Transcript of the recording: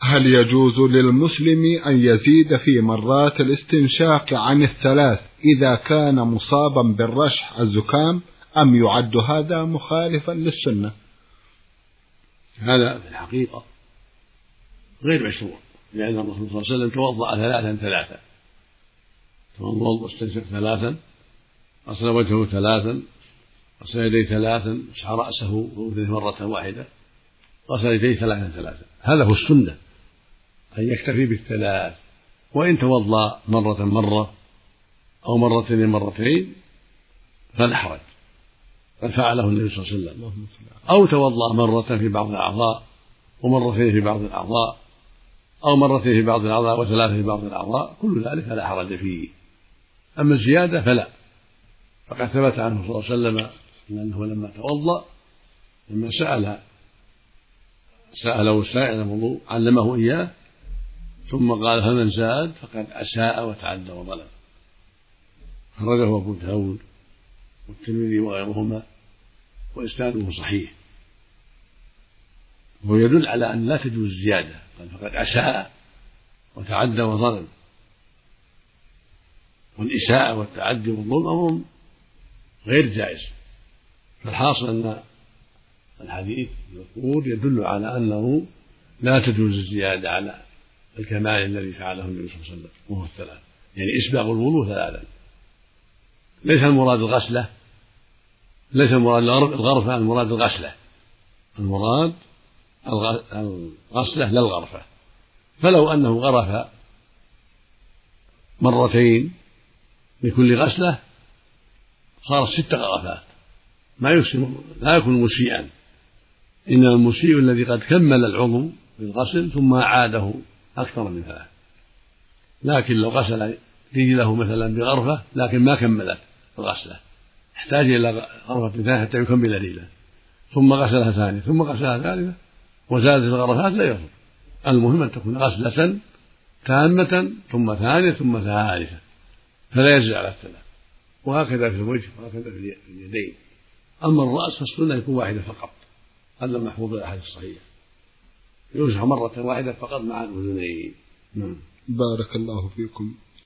هل يجوز للمسلم أن يزيد في مرات الاستنشاق عن الثلاث إذا كان مصابا بالرشح الزكام، أم يعد هذا مخالفا للسنة؟ هذا في الحقيقة غير مشروع، لأن الرسول صلى الله عليه وسلم توضأ ثلاثا توضأ واستنشق ثلاثا، غسل وجهه ثلاثا، غسل يديه ثلاثا، مسح رأسه وأذنه مرة واحدة، غسل يديه ثلاثا. هذا هو السنة، أن يكتفي بالثلاث، وإن توضأ مرة أو مرتين فلا حرج، قد فعله النبي صلى الله عليه وسلم. أو توضأ مرة في بعض الأعضاء ومرتين في بعض الأعضاء، أو مرتين في بعض الأعضاء وثلاثة في بعض الأعضاء، كل ذلك لا حرج فيه. أما الزيادة فلا، فقد ثبت عنه صلى الله عليه وسلم أنه لما توضأ، لما سأله السائل الوضوء علمه إياه، ثم قال: فمن زاد فقد أساء وتعدى وظلم. خرجه أبو داود والترمذي وغيرهما وإسناده صحيح، وهو يدل على أن لا تجوز الزيادة، قال فقد أساء وتعدى وظلم. والإساءة والتعدي والظلم أمر غير جائز، فالحاصل أن الحديث المذكور يدل على أنه لا تجوز الزيادة على الكمال الذي فعله النبي صلى الله عليه وسلم، وهو الثلاث، يعني إسباغ الوضوء ثلاثا. ليس المراد الغسلة، ليس المراد الغرفة، المراد الغسلة، المراد الغسلة لا الغرفة. فلو أنه غرف مرتين لكل غسلة صارت 6 غرفات، لا يكون مسيئا، إنما المسيء الذي قد كمل العضو بالغسل ثم أعاده أكثر من 3. لكن لو غسل رجله مثلا بغرفة لكن ما كملت الغسلة، احتاج إلى غرفة ثانية حتى يكمل رجله، ثم غسلها ثانية ثم غسلها ثالثة وزادت الغرفات، لا يضر. المهم أن تكون غسلة تامة ثم ثانية ثم ثالثة، فلا يزيد على 3. وهكذا في الوجه وهكذا في اليدين. أما الرأس فالسنة يكون واحدة فقط، هذا محفوظ الأحاديث الصحيحة، يمسح مرة واحدة فقط مع الأذنين. بارك الله فيكم.